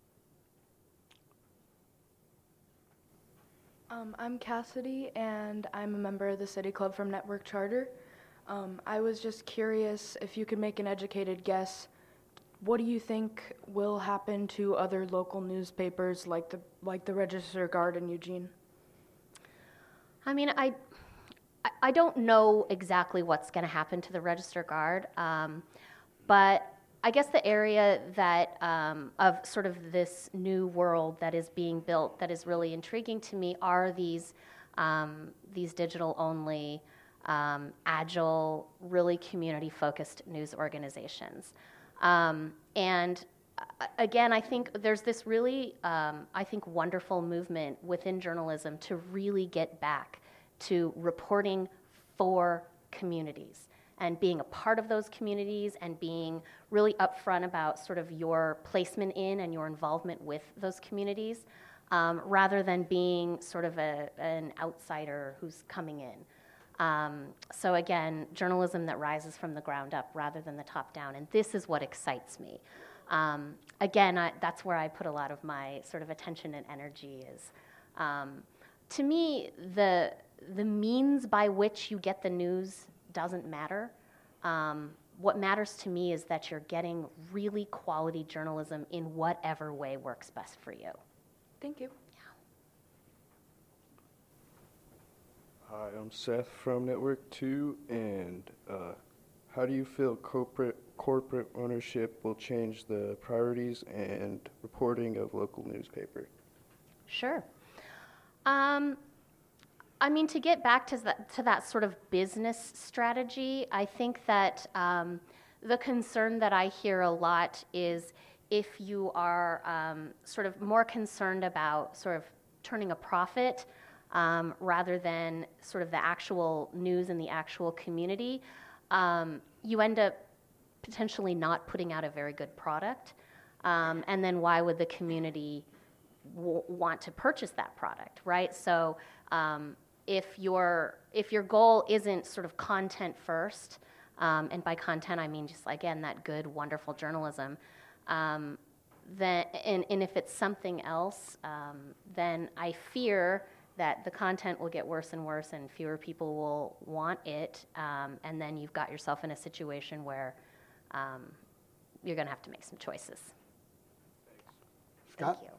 Um, I'm Cassidy, and I'm a member of the City Club from Network Charter. Um, I was just curious if you could make an educated guess. What do you think will happen to other local newspapers like the like the Register Guard in Eugene? I mean, I I- I don't know exactly what's going to happen to the Register Guard, um, but I guess the area that um, of sort of this new world that is being built that is really intriguing to me are these um, these digital-only, um, agile, really community-focused news organizations. Um, and uh, again, I think there's this really, um, I think, wonderful movement within journalism to really get back to reporting for communities and being a part of those communities and being really upfront about sort of your placement in and your involvement with those communities, um, rather than being sort of a, an outsider who's coming in. Um, so again, journalism that rises from the ground up rather than the top down, and this is what excites me. Um, again, I, that's where I put a lot of my sort of attention and energy is. Um, to me, the the means by which you get the news doesn't matter. Um, what matters to me is that you're getting really quality journalism in whatever way works best for you. Thank you. Hi, I'm Seth from Network two, and uh, how do you feel corporate corporate ownership will change the priorities and reporting of local newspaper? Sure. Um, I mean, to get back to that, to that sort of business strategy, I think that um, the concern that I hear a lot is if you are um, sort of more concerned about sort of turning a profit um, rather than sort of the actual news in the actual community, um, you end up potentially not putting out a very good product. Um, and then why would the community w- want to purchase that product, right? So um, if your if your goal isn't sort of content first, um, and by content I mean just again that good, wonderful journalism, um, then and, and if it's something else, um, then I fear that the content will get worse and worse, and fewer people will want it, um, and then you've got yourself in a situation where um, you're going to have to make some choices. Scott? Thank you.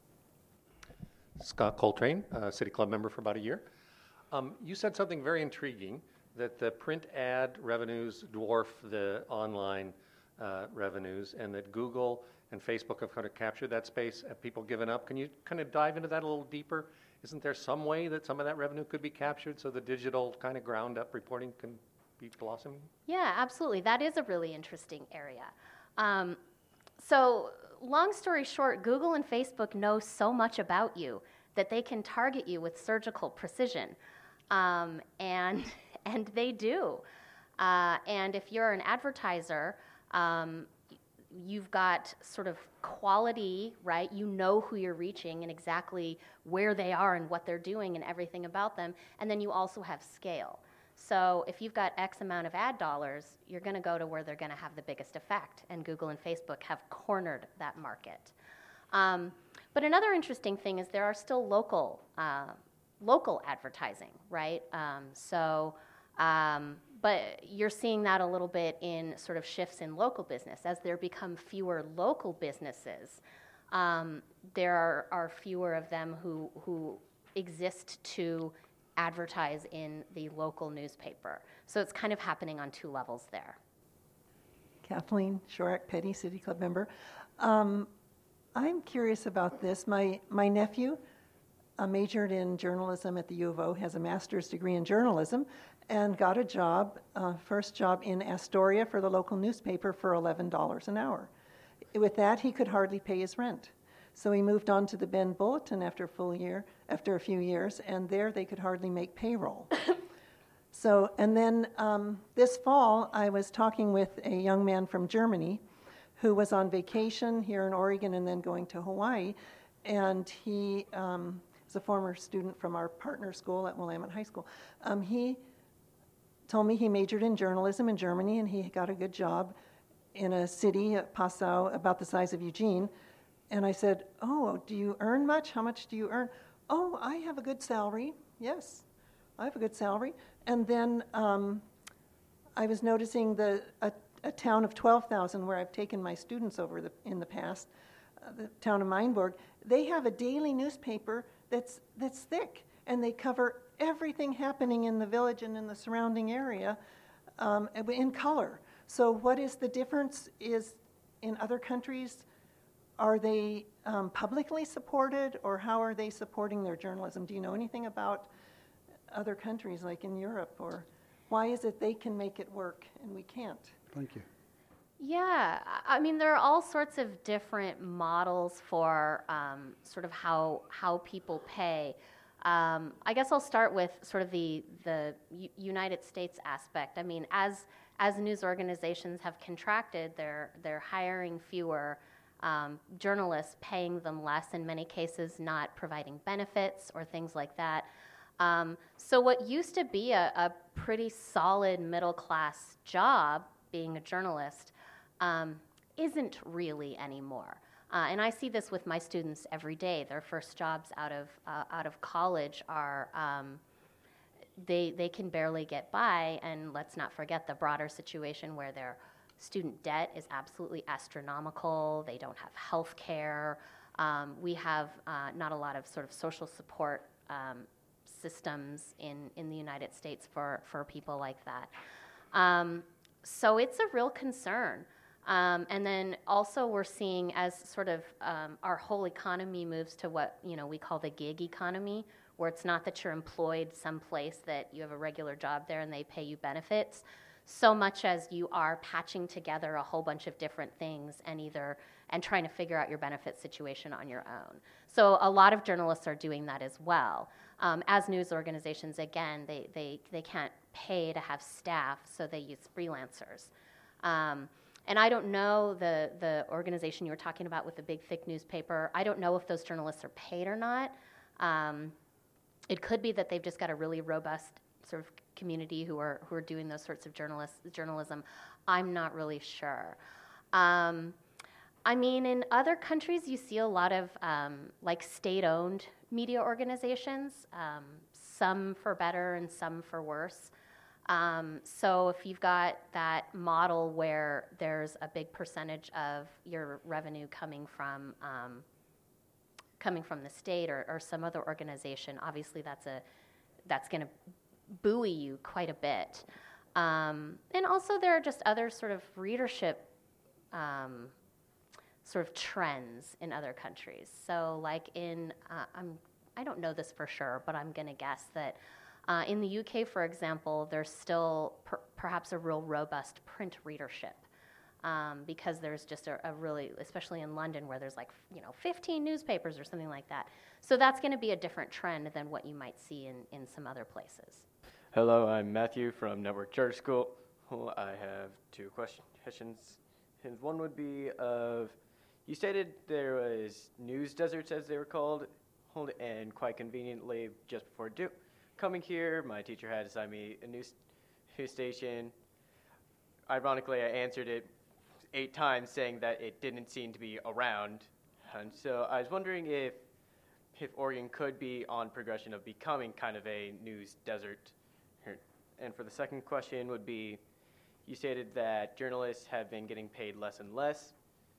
Scott Coltrane, uh, City Club member for about a year. Um, you said something very intriguing, that the print ad revenues dwarf the online uh, revenues, and that Google and Facebook have kind of captured that space. Have people given up? Can you kind of dive into that a little deeper? Isn't there some way that some of that revenue could be captured so the digital kind of ground-up reporting can be blossoming? Yeah, absolutely. That is a really interesting area. Um, so long story short, Google and Facebook know so much about you that they can target you with surgical precision. Um, and, and they do. Uh, and if you're an advertiser, um, you've got sort of quality, right? You know who you're reaching and exactly where they are and what they're doing and everything about them. And then you also have scale. So if you've got X amount of ad dollars, you're going to go to where they're going to have the biggest effect, and Google and Facebook have cornered that market. Um, but another interesting thing is there are still local uh, local advertising, right? Um, so, um, but you're seeing that a little bit in sort of shifts in local business. As there become fewer local businesses, um, there are, are fewer of them who, who exist to advertise in the local newspaper. So it's kind of happening on two levels there. Kathleen Shorak Petty, City Club member. Um, I'm curious about this. My, my nephew uh, majored in journalism at the U of O, has a master's degree in journalism, and got a job, uh, first job in Astoria for the local newspaper for eleven dollars an hour. With that, he could hardly pay his rent. So he moved on to the Bend Bulletin after a full year, after a few years, and there they could hardly make payroll. So, and then um, this fall, I was talking with a young man from Germany who was on vacation here in Oregon and then going to Hawaii, and he um, is a former student from our partner school at Willamette High School. Um, he told me he majored in journalism in Germany, and he got a good job in a city, Passau, about the size of Eugene. And I said, oh, do you earn much? How much do you earn? Oh, I have a good salary. Yes, I have a good salary. And then um, I was noticing the a, a town of twelve thousand where I've taken my students over the, in the past, uh, the town of Meinborg. They have a daily newspaper that's that's thick, and they cover everything happening in the village and in the surrounding area um, in color. So what is the difference is in other countries, are they um, publicly supported, or how are they supporting their journalism? Do you know anything about other countries like in Europe, or why is it they can make it work and we can't? Thank you. Yeah, I mean, there are all sorts of different models for um, sort of how how people pay. Um, I guess I'll start with sort of the the U- United States aspect. I mean, as as news organizations have contracted, they're they're hiring fewer um, journalists, paying them less, in many cases not providing benefits or things like that. Um, so what used to be a, a pretty solid middle-class job, being a journalist, um, isn't really anymore. Uh, and I see this with my students every day. Their first jobs out of uh, out of college are um, they they can barely get by. And let's not forget the broader situation where their student debt is absolutely astronomical. They don't have health care. Um, we have uh, not a lot of sort of social support um, systems in, in the United States for, for people like that. Um, so it's a real concern. Um, and then also we're seeing as sort of um, our whole economy moves to what, you know, we call the gig economy, where it's not that you're employed someplace that you have a regular job there and they pay you benefits, so much as you are patching together a whole bunch of different things and either and trying to figure out your benefit situation on your own. So a lot of journalists are doing that as well. Um, as news organizations, again, they, they, they can't pay to have staff, so they use freelancers. Um, and I don't know the, the organization you were talking about with the big, thick newspaper. I don't know if those journalists are paid or not. Um, it could be that they've just got a really robust sort of community who are who are doing those sorts of journalists, journalism. I'm not really sure. Um, I mean, in other countries, you see a lot of um, like state-owned media organizations, um, some for better and some for worse. Um, so if you've got that model where there's a big percentage of your revenue coming from um, coming from the state or, or some other organization, obviously that's a that's going to buoy you quite a bit. Um, and also there are just other sort of readership um, sort of trends in other countries. So like in, uh, I'm, I don't know this for sure, but I'm going to guess that uh, in the U K, for example, there's still per- perhaps a real robust print readership. Um, because there's just a, a really, especially in London where there's like, you know, fifteen newspapers or something like that. So that's going to be a different trend than what you might see in, in some other places. Hello, I'm Matthew from Network Charter School. Well, I have two questions. And one would be of, you stated there was news deserts, as they were called, and quite conveniently, just before do, coming here, my teacher had assigned me a news news station. Ironically, I answered it eight times saying that it didn't seem to be around. And so I was wondering if if Oregon could be on progression of becoming kind of a news desert. And for the second question would be, you stated that journalists have been getting paid less and less.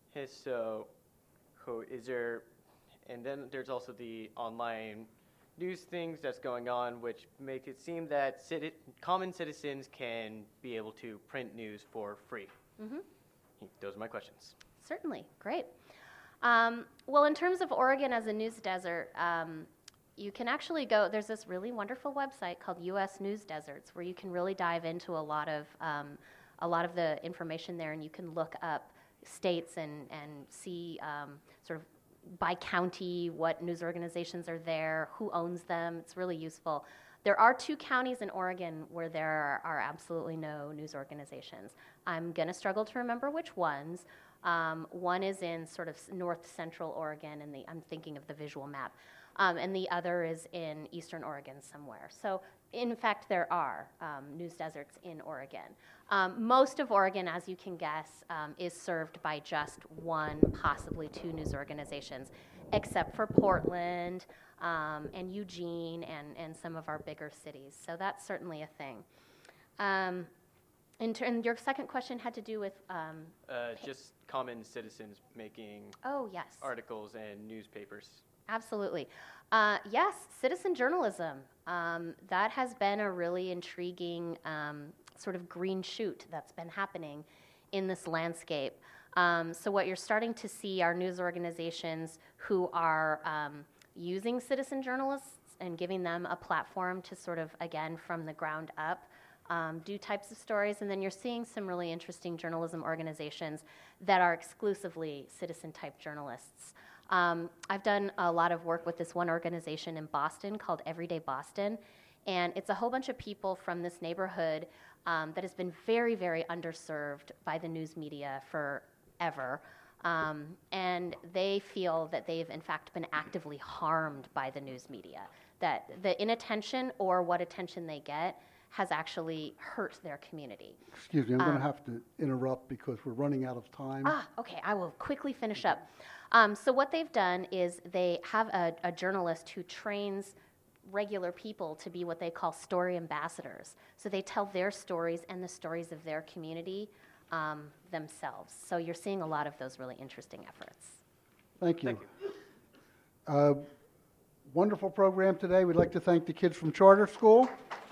So who is there, and then there's also the online news things that's going on, which make it seem that citi- common citizens can be able to print news for free. Mm-hmm. Those are my questions. Certainly, great. Um, well, in terms of Oregon as a news desert, um, you can actually go, there's this really wonderful website called U S News Deserts where you can really dive into a lot of um, a lot of the information there, and you can look up states and, and see um, sort of by county what news organizations are there, who owns them. It's really useful. There are two counties in Oregon where there are absolutely no news organizations. I'm going to struggle to remember which ones. Um, one is in sort of north central Oregon, and the, I'm thinking of the visual map. Um, and the other is in eastern Oregon somewhere. So, in fact, there are um, news deserts in Oregon. Um, most of Oregon, as you can guess, um, is served by just one, possibly two news organizations, except for Portland um, and Eugene and, and some of our bigger cities. So that's certainly a thing. Um, in ter- and your second question had to do with... Um, uh, just common citizens making oh, yes. articles and newspapers. Absolutely. Uh, yes, citizen journalism. Um, that has been a really intriguing um, sort of green shoot that's been happening in this landscape. Um, so what you're starting to see are news organizations who are um, using citizen journalists and giving them a platform to sort of, again, from the ground up, um, do types of stories. And then you're seeing some really interesting journalism organizations that are exclusively citizen-type journalists. Um, I've done a lot of work with this one organization in Boston called Everyday Boston, and it's a whole bunch of people from this neighborhood um, that has been very, very underserved by the news media forever, um, and they feel that they've in fact been actively harmed by the news media, that the inattention or what attention they get has actually hurt their community. Excuse me, I'm going Um, to have to interrupt because we're running out of time. Ah, okay, I will quickly finish up. Um, so what they've done is they have a, a journalist who trains regular people to be what they call story ambassadors. So they tell their stories and the stories of their community um, themselves. So you're seeing a lot of those really interesting efforts. Thank you. Thank you. Uh, wonderful program today. We'd like to thank the kids from Charter School.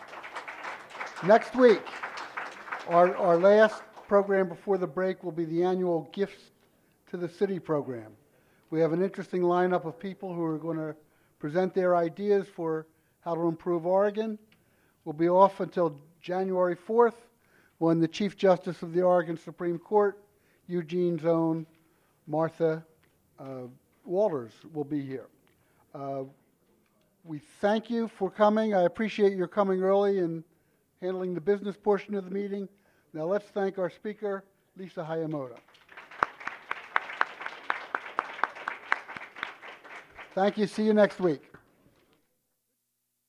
Next week, our, our last program before the break will be the annual Gifts to the City program. We have an interesting lineup of people who are going to present their ideas for how to improve Oregon. We'll be off until January fourth, when the Chief Justice of the Oregon Supreme Court, Eugene's own Martha uh, Walters, will be here. Uh, we thank you for coming. I appreciate your coming early and handling the business portion of the meeting. Now let's thank our speaker, Lisa Hayamoto. Thank you. See you next week.